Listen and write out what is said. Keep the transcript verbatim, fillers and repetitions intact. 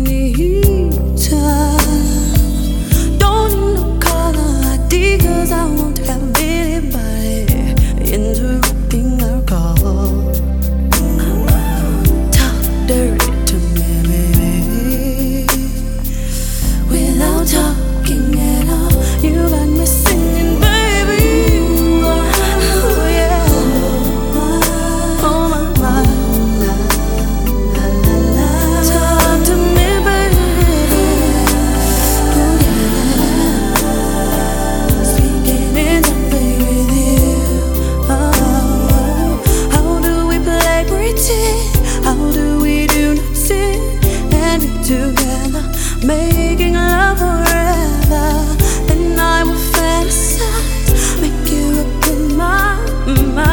need time. Don't need no caller I D, cause I won't have anybody interrupting our call. Talk dirty to me, baby, without talking at all. You got me singing, baby. Oh yeah. Oh my, my. Talk to me, baby. Oh yeah. Speaking in something with you. Oh, how do we play pretend? How do we do nothing and be together, making love forever? Then I will fantasize, make you up in my mind.